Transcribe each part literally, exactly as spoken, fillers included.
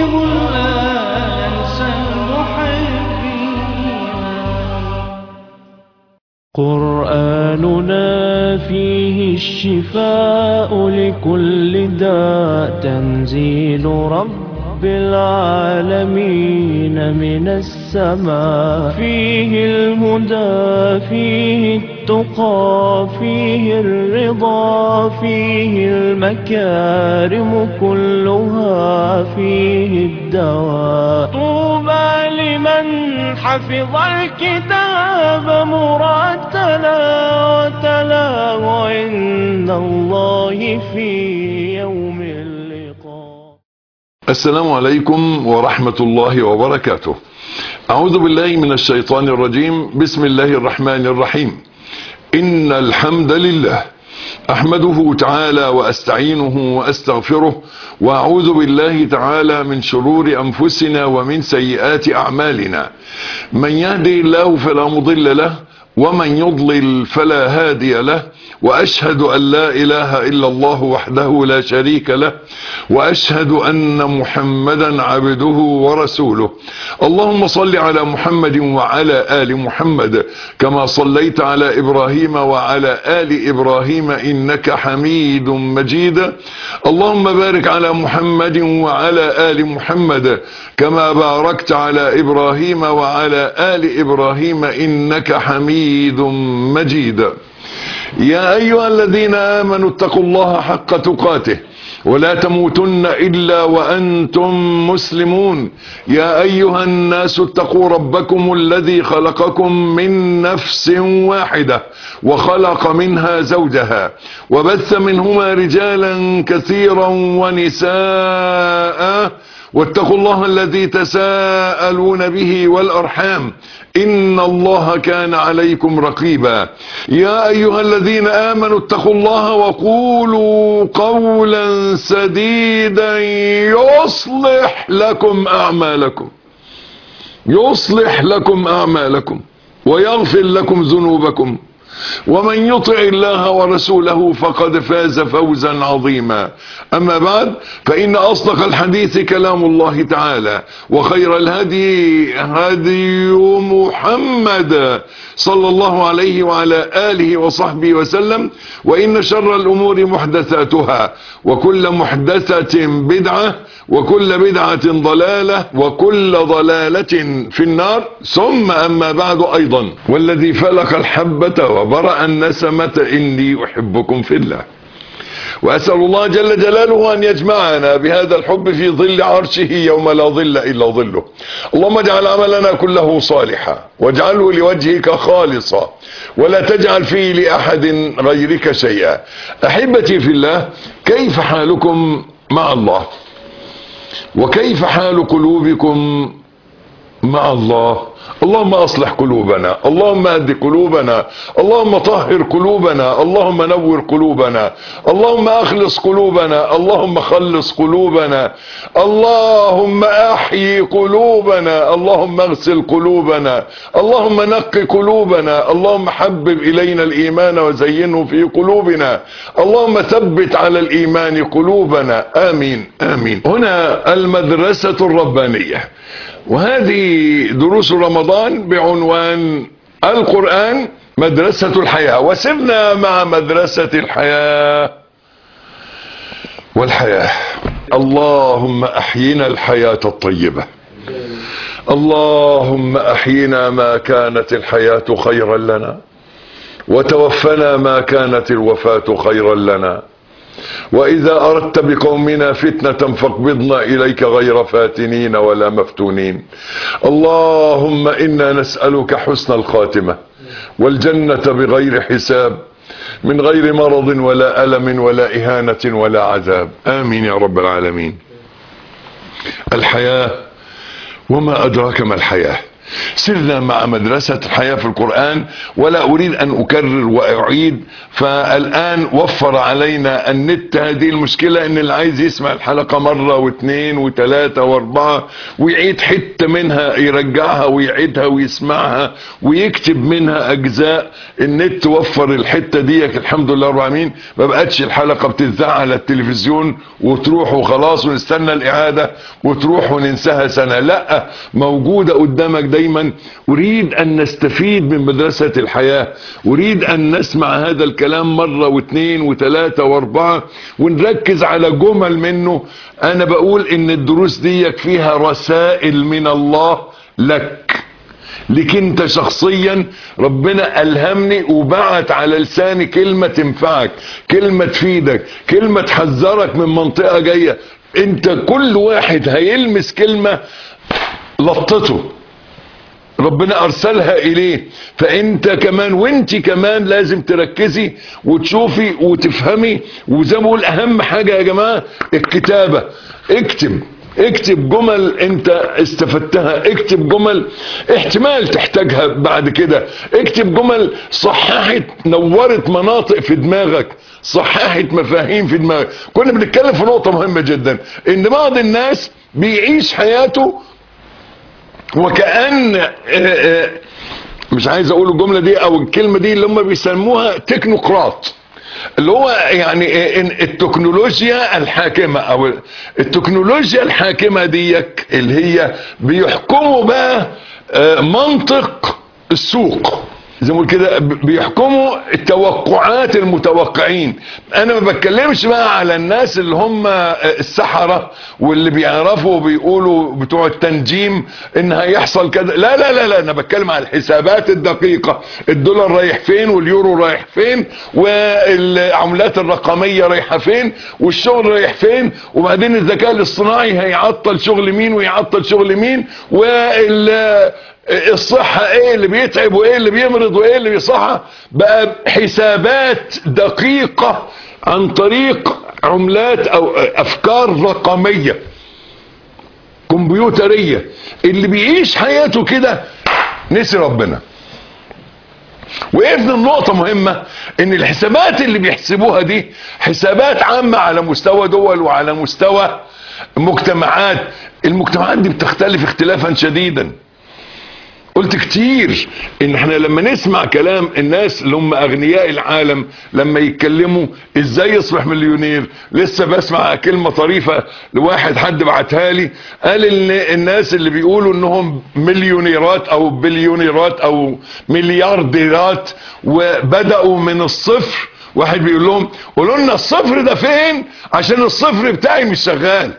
لا ننسى المحبين. قرآننا فيه الشفاء لكل داء، تنزيل رب العالمين من السماء، فيه الهدى فيه التقى فيه الرضا فيه المكارم كلها، فيه الدواء. طوبى لمن حفظ الكتاب مرتلا وتلاه عند الله في يوم اللقاء. السلام عليكم ورحمة الله وبركاته. أعوذ بالله من الشيطان الرجيم. بسم الله الرحمن الرحيم. إن الحمد لله أحمده تعالى وأستعينه وأستغفره، وأعوذ بالله تعالى من شرور أنفسنا ومن سيئات أعمالنا. من يهدي الله فلا مضل له، ومن يضلل فلا هادي له. وأشهد أن لا إله إلا الله وحده لا شريك له، وأشهد أن محمدا عبده ورسوله. اللهم صل على محمد وعلى آل محمد كما صليت على إبراهيم وعلى آل إبراهيم إنك حميد مجيد. اللهم بارك على محمد وعلى آل محمد كما باركت على إبراهيم وعلى آل إبراهيم إنك حميد مجيد. يا أيها الذين آمنوا اتقوا الله حق تقاته ولا تموتن إلا وأنتم مسلمون. يا أيها الناس اتقوا ربكم الذي خلقكم من نفس واحدة وخلق منها زوجها وبث منهما رجالا كثيرا ونساء، واتقوا الله الذي تساءلون به والأرحام إن الله كان عليكم رقيبا. يا أيها الذين آمنوا اتقوا الله وقولوا قولا سديدا يصلح لكم أعمالكم يصلح لكم أعمالكم ويغفر لكم ذنوبكم، ومن يطع الله ورسوله فقد فاز فوزا عظيما. أما بعد، فإن أصدق الحديث كلام الله تعالى، وخير الهدي هدي محمد صلى الله عليه وعلى آله وصحبه وسلم. وإن شر الأمور محدثاتها، وكل محدثة بدعة، وكل بدعة ضلالة، وكل ضلالة في النار. ثم أما بعد أيضا، والذي فلق الحبة وبرأ النسمة إني أحبكم في الله، وأسأل الله جل جلاله أن يجمعنا بهذا الحب في ظل عرشه يوم لا ظل إلا ظله. اللهم اجعل عملنا كله صالحا، واجعله لوجهك خالصا، ولا تجعل فيه لأحد غيرك شيئا. أحبتي في الله، كيف حالكم مع الله؟ وكيف حال قلوبكم مع الله؟ اللهم اصلح قلوبنا، اللهم اهد قلوبنا، اللهم طهر قلوبنا، اللهم نور قلوبنا، اللهم اخلص قلوبنا، اللهم خلص قلوبنا، اللهم احيي قلوبنا، اللهم اغسل قلوبنا، اللهم نق قلوبنا، اللهم حبب الينا الايمان وزينه في قلوبنا، اللهم ثبت على الايمان قلوبنا. امين امين. هنا المدرسة الربانية، وهذه دروس رمضان بعنوان القرآن مدرسة الحياة. وسرنا مع مدرسة الحياة والحياة. اللهم أحينا الحياة الطيبة، اللهم أحينا ما كانت الحياة خيرا لنا، وتوفنا ما كانت الوفاة خيرا لنا. وإذا أردت بقومنا فتنة فاقبضنا إليك غير فاتنين ولا مفتونين. اللهم إنا نسألك حسن الخاتمة والجنة بغير حساب، من غير مرض ولا ألم ولا إهانة ولا عذاب. آمين يا رب العالمين. الحياة، وما أدراك ما الحياة؟ سرنا مع مدرسة الحياة في القرآن، ولا أريد أن أكرر وأعيد. فالآن وفر علينا النت هذه المشكلة، إن اللي عايز يسمع الحلقة مرة واثنين وثلاثة واربعة ويعيد حتة منها يرجعها ويعيدها ويسمعها ويكتب منها أجزاء. النت وفر الحتة دي الحمد لله رب العالمين. ما بقتش الحلقة بتذاع على التلفزيون وتروح وخلاص ونستنى الإعادة وتروح وننساها سنة، لا، موجودة قدامك دايما. أريد أن نستفيد من مدرسة الحياة، أريد أن نسمع هذا الكلام مرة واثنين وثلاثة واربعة ونركز على جمل منه. أنا بقول إن الدروس دي فيها رسائل من الله لك، لك انت شخصيا. ربنا ألهمني وبعت على لساني كلمة تنفعك، كلمة تفيدك، كلمة تحذرك من منطقة جاية. انت كل واحد هيلمس كلمة لطته ربنا ارسلها اليه، فانت كمان وانت كمان لازم تركزي وتشوفي وتفهمي. وزي ما بقول اهم حاجة يا جماعة الكتابة. اكتب اكتب جمل انت استفدتها، اكتب جمل احتمال تحتاجها بعد كده، اكتب جمل صححت نورت مناطق في دماغك، صححت مفاهيم في دماغك. كنا بنتكلم في نقطة مهمة جدا، ان بعض الناس بيعيش حياته وكأن مش عايز اقول الجملة دي او الكلمة دي اللي هم بيسموها تكنوقراط، اللي هو يعني التكنولوجيا الحاكمة او التكنولوجيا الحاكمة ديك اللي هي بيحكموا بقى منطق السوق، زي ما كده بيحكموا التوقعات المتوقعين. انا ما بتكلمش بقى على الناس اللي هم السحرة واللي بيعرفوا وبيقولوا بتوع التنجيم ان هيحصل كذا، لا لا لا لا، انا بتكلم على الحسابات الدقيقة، الدولار رايح فين واليورو رايح فين والعملات الرقمية رايحة فين والشغل رايح فين، وبعدين الذكاء الاصطناعي هيعطل شغل مين ويعطل شغل مين، وال الصحة ايه اللي بيتعب وايه اللي بيمرض وايه اللي بيصحى. بقى حسابات دقيقة عن طريق عملات او افكار رقمية كمبيوترية. اللي بيعيش حياته كده نسي ربنا. وقفنا النقطة مهمة ان الحسابات اللي بيحسبوها دي حسابات عامة على مستوى دول وعلى مستوى مجتمعات. المجتمعات دي بتختلف اختلافا شديدا. قلت كتير ان احنا لما نسمع كلام الناس اللي هم اغنياء العالم لما يتكلموا ازاي يصبح مليونير. لسه بسمع كلمة طريفة لواحد حد بعتها لي، قال ان الناس اللي بيقولوا انهم مليونيرات او بليونيرات او مليارديرات وبدأوا من الصفر، واحد بيقول لهم قولوا لنا الصفر ده فين عشان الصفر بتاعي مش شغال،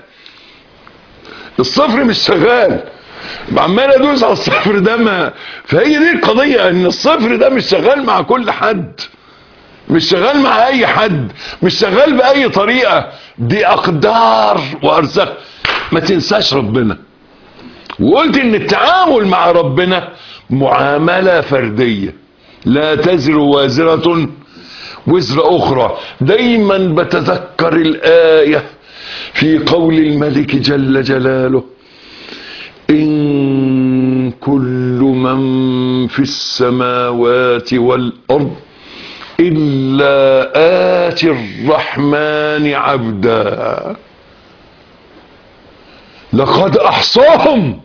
الصفر مش شغال، عمال ادوس على الصفر ده. ما فهي دي القضية، ان الصفر ده مش شغال مع كل حد، مش شغال مع اي حد، مش شغال باي طريقة، دي اقدار وارزاق. ما تنساش ربنا. وقلت ان التعامل مع ربنا معاملة فردية، لا تزر وازرة وزر اخرى. دايما بتذكر الآية في قول الملك جل جلاله: إن كل من في السماوات والأرض إلا آتي الرحمن عبدا لقد أحصاهم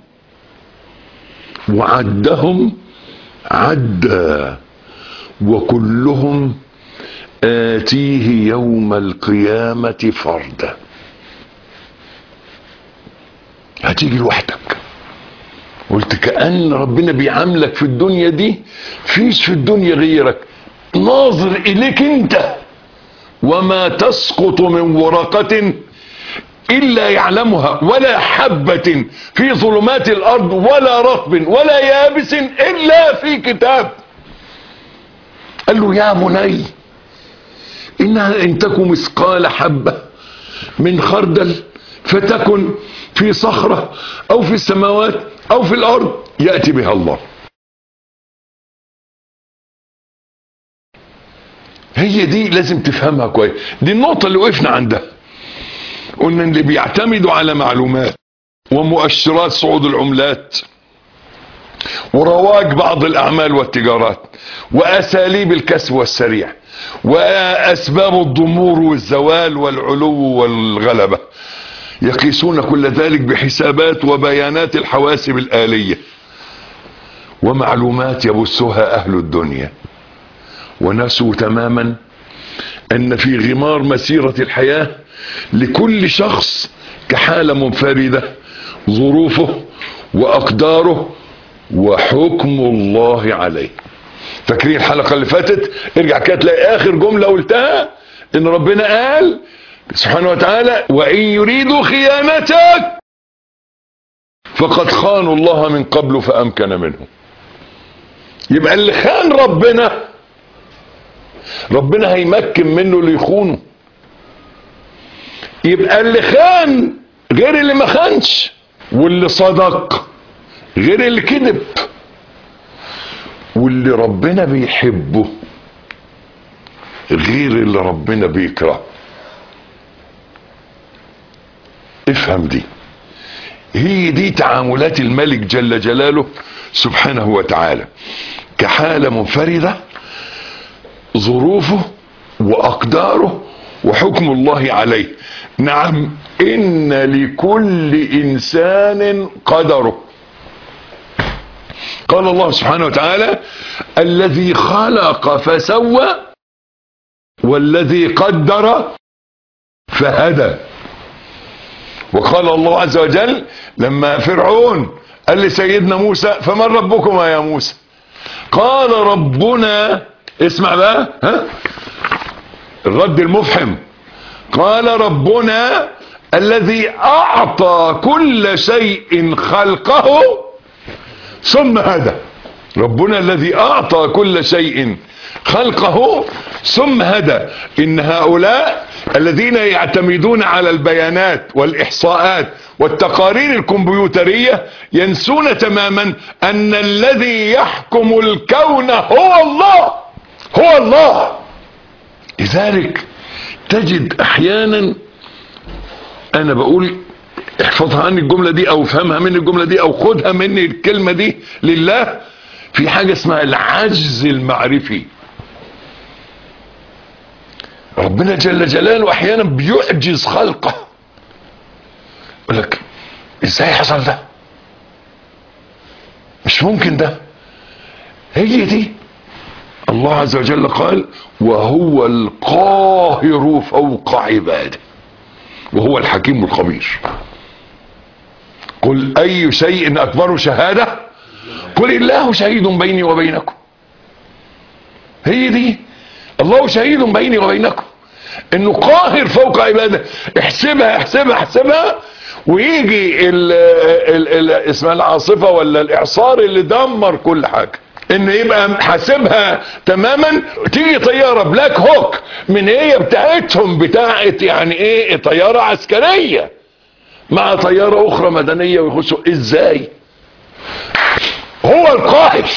وعدهم عدا وكلهم آتيه يوم القيامة فردا. هتيجي لوحدك. قلت كأن ربنا بيعاملك في الدنيا دي فيش في الدنيا غيرك، ناظر إليك انت. وما تسقط من ورقة إلا يعلمها ولا حبة في ظلمات الأرض ولا رطب ولا يابس إلا في كتاب. قال له يا بني إنها إن تك مثقال حبة من خردل فتكن في صخرة أو في السماوات أو في الأرض يأتي بها الله. هي دي لازم تفهمها كويس. دي النقطة اللي وقفنا عندها. قلنا اللي بيعتمدوا على معلومات ومؤشرات صعود العملات ورواج بعض الاعمال والتجارات واساليب الكسب والسريع واسباب الضمور والزوال والعلو والغلبة، يقيسون كل ذلك بحسابات وبيانات الحواسب الآلية ومعلومات يبثها اهل الدنيا، ونسوا تماما ان في غمار مسيرة الحياة لكل شخص كحالة منفردة ظروفه واقداره وحكم الله عليه. فاكرين الحلقة اللي فاتت؟ ارجع كده تلاقي اخر جملة قلتها ان ربنا قال سبحانه وتعالى وان يريدوا خيانتك فقد خانوا الله من قبل فامكن منهم. يبقى اللي خان ربنا ربنا هيمكن منه اللي يخونه. يبقى اللي خان غير اللي ما خانش، واللي صدق غير اللي كذب، واللي ربنا بيحبه غير اللي ربنا بيكره. افهم دي، هي دي تعاملات الملك جل جلاله سبحانه وتعالى كحالة منفردة ظروفه واقداره وحكم الله عليه. نعم، ان لكل انسان قدره. قال الله سبحانه وتعالى الذي خلق فسوى والذي قدر فهدى. وقال الله عز وجل لما فرعون قال لسيدنا موسى فمن ربكما يا موسى؟ قال ربنا، اسمع بقى ها الرد المفحم، قال ربنا الذي اعطى كل شيء خلقه ثم هدى. ربنا الذي اعطى كل شيء خلقه ثم هدى. ان هؤلاء الذين يعتمدون على البيانات والاحصاءات والتقارير الكمبيوترية ينسون تماما ان الذي يحكم الكون هو الله، هو الله. لذلك تجد احيانا، انا بقول احفظها عني الجملة دي او افهمها مني الجملة دي او خدها مني الكلمة دي لله، في حاجة اسمها العجز المعرفي. ربنا جل جلاله احيانا بيعجز خلقه. يقول لك ازاي حصل ده؟ مش ممكن ده. هي دي الله عز وجل قال وهو القاهر فوق عباده وهو الحكيم الخبير. قل اي شيء اكبر شهادة قل الله شهيد بيني وبينكم. هي دي الله شهيد بيني وبينكم، انه قاهر فوق عباده. احسبها احسبها احسبها ويجي ال ال ال اسمها العاصفة ولا الاعصار اللي دمر كل حاجة، ان يبقى حاسبها تماما. تيجي طيارة بلاك هوك من هي بتاعتهم بتاعت يعني ايه طيارة عسكرية مع طيارة اخرى مدنية ويخشوا ازاي؟ هو القاهر،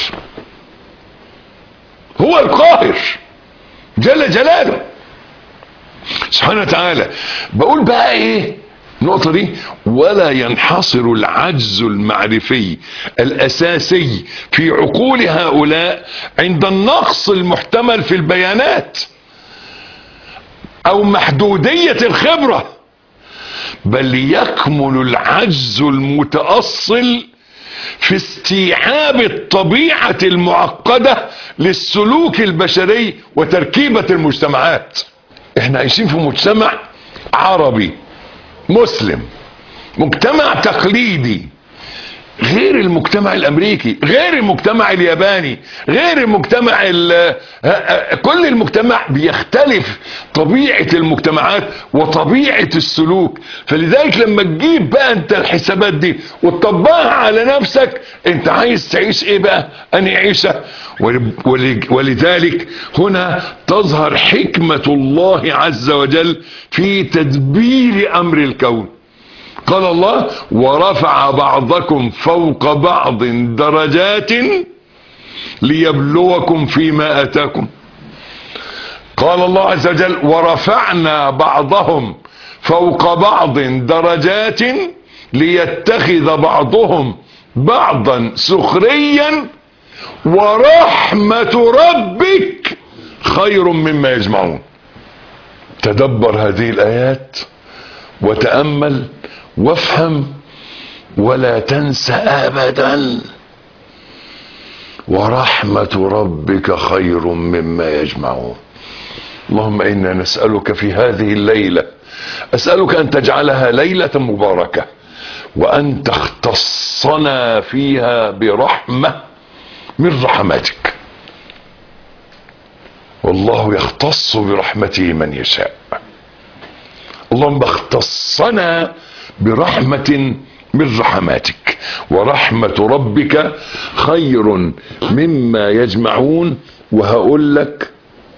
هو القاهر جل جلاله سبحانه وتعالى. بقول بقى ايه النقطة دي؟ ولا ينحصر العجز المعرفي الاساسي في عقول هؤلاء عند النقص المحتمل في البيانات او محدودية الخبرة، بل يكمن العجز المتأصل في استيعاب الطبيعة المعقدة للسلوك البشري وتركيبة المجتمعات. احنا عايشين في مجتمع عربي مسلم، مجتمع تقليدي، غير المجتمع الامريكي، غير المجتمع الياباني، غير المجتمع كل المجتمع بيختلف طبيعة المجتمعات وطبيعة السلوك. فلذلك لما تجيب بقى انت الحسابات دي وتطبقها على نفسك، انت عايز تعيش ايه بقى؟ انهي عيشة؟ ولذلك هنا تظهر حكمة الله عز وجل في تدبير امر الكون. قال الله ورفع بعضكم فوق بعض درجات ليبلوكم فيما اتاكم. قال الله عز وجل ورفعنا بعضهم فوق بعض درجات ليتخذ بعضهم بعضا سخريا ورحمة ربك خير مما يجمعون. تدبر هذه الآيات وتأمل وافهم ولا تنسى أبدا، ورحمة ربك خير مما يجمعون. اللهم إنا نسألك في هذه الليلة، أسألك أن تجعلها ليلة مباركة، وأن تختصنا فيها برحمة من رحماتك، والله يختص برحمته من يشاء. اللهم اختصنا برحمة من رحماتك، ورحمة ربك خير مما يجمعون. وهقول لك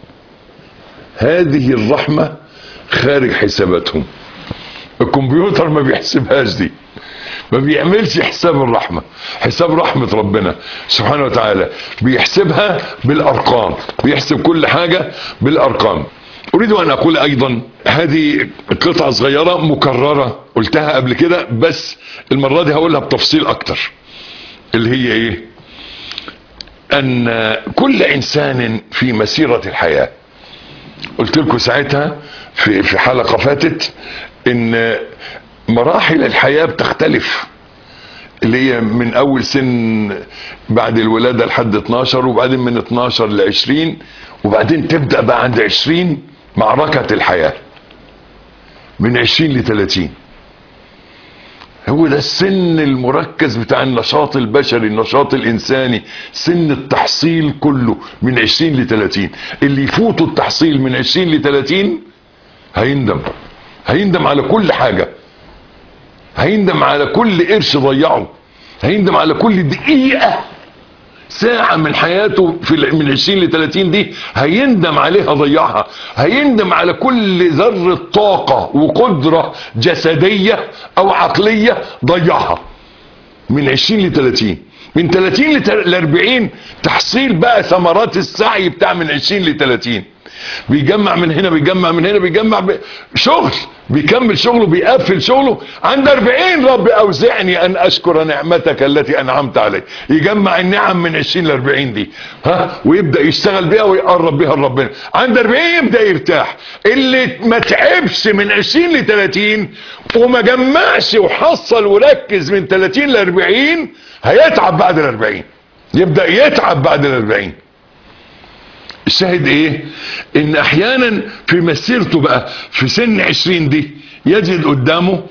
هذه الرحمة خارج حساباتهم، الكمبيوتر ما بيحسبهاش دي، ما بيعملش حساب الرحمة، حساب رحمة ربنا سبحانه وتعالى بيحسبها بالأرقام، بيحسب كل حاجة بالأرقام. أريد أن أقول أيضا هذه قطعة صغيرة مكررة قلتها قبل كده، بس المرة دي هقولها بتفصيل أكتر، اللي هي إيه؟ أن كل إنسان في مسيرة الحياة، قلت لكم ساعتها في في حلقة فاتت إن مراحل الحياة بتختلف، اللي هي من أول سن بعد الولادة لحد اتناشر، وبعدين من اتناشر ل عشرين، وبعدين تبدأ بقى عند عشرين معركة الحياة، من عشرين ل تلاتين. هو ده السن المركز بتاع النشاط البشري، النشاط الإنساني، سن التحصيل كله من عشرين ل تلاتين. اللي يفوتوا التحصيل من عشرين ل تلاتين هيندم، هيندم على كل حاجة، هيندم على كل قرش ضيعه، هيندم على كل دقيقة ساعة من حياته في من عشرين ل تلاتين دي هيندم عليها ضيعها، هيندم على كل ذرة طاقة وقدرة جسدية او عقلية ضيعها من عشرين ل تلاتين. من تلاتين ل اربعين تحصيل بقى ثمرات السعي بتاع من عشرين ل تلاتين، بيجمع من هنا بيجمع من هنا بيجمع ب... شغل، بيكمل شغله بيقفل شغله. عند اربعين رب اوزعني ان اشكر نعمتك التي انعمت علي، يجمع النعم من عشرين ل اربعين دي ها، ويبدا يشتغل بيها ويقرب بيها لربنا. عند اربعين يبدا يرتاح. اللي ما تعبش من عشرين ل تلاتين وما جمعش وحصل وركز من تلاتين ل اربعين هيتعب بعد ال اربعين، يبدا يتعب بعد ال اربعين. الشاهد ايه؟ ان احيانا في مسيرته بقى في سن عشرين دي يجد قدامه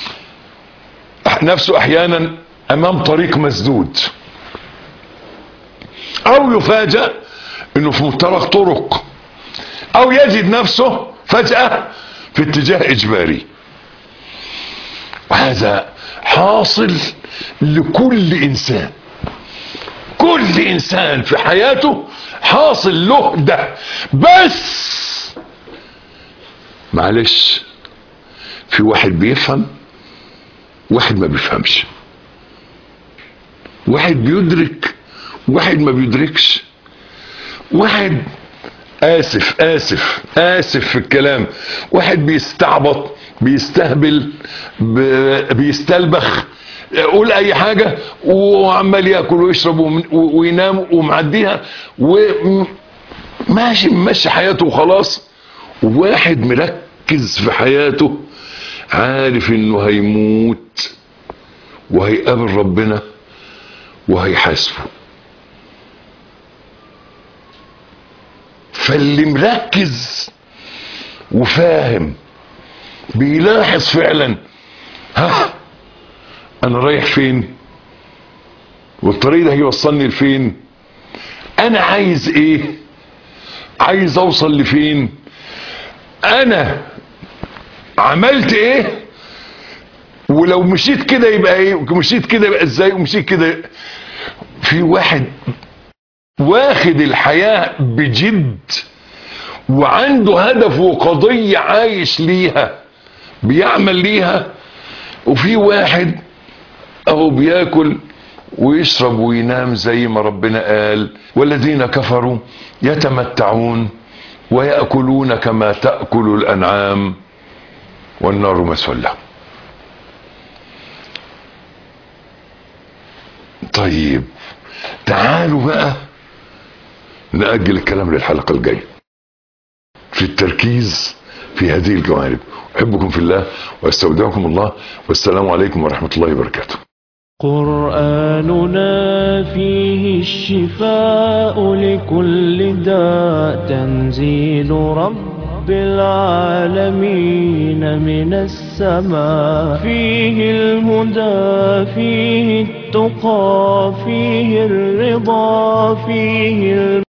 نفسه احيانا امام طريق مسدود، او يفاجأ انه في مفترق طرق، او يجد نفسه فجأة في اتجاه اجباري. وهذا حاصل لكل انسان، كل انسان في حياته حاصل له ده. بس معلش، في واحد بيفهم، واحد ما بيفهمش، واحد بيدرك، واحد ما بيدركش، واحد اسف اسف اسف في الكلام، واحد بيستعبط، بيستهبل، بيستلبخ، قول اي حاجة وعمال ياكل ويشرب وينام ومعديها وماشي ماشي حياته وخلاص. وواحد مركز في حياته عارف انه هيموت وهيقابل ربنا وهيحاسبه. فاللي مركز وفاهم بيلاحظ فعلا، ها انا رايح فين، والطريق ده هيوصلني لفين، انا عايز ايه، عايز اوصل لفين، انا عملت ايه، ولو مشيت كده يبقى ايه، ومشيت كده يبقى ازاي، ومشيت كده. في واحد واخد الحياة بجد وعنده هدف وقضية عايش ليها بيعمل ليها، وفي واحد اهو بياكل ويشرب وينام زي ما ربنا قال: والذين كفروا يتمتعون ويأكلون كما تأكل الأنعام والنار مثوى لهم. طيب تعالوا بقى نأجل الكلام للحلقة الجاية في التركيز في هذه الجوانب. أحبكم في الله واستودعكم الله، والسلام عليكم ورحمة الله وبركاته. قرآننا فيه الشفاء لكل داء، تنزيل رب العالمين من السماء، فيه الهدى فيه التقى فيه الرضا فيه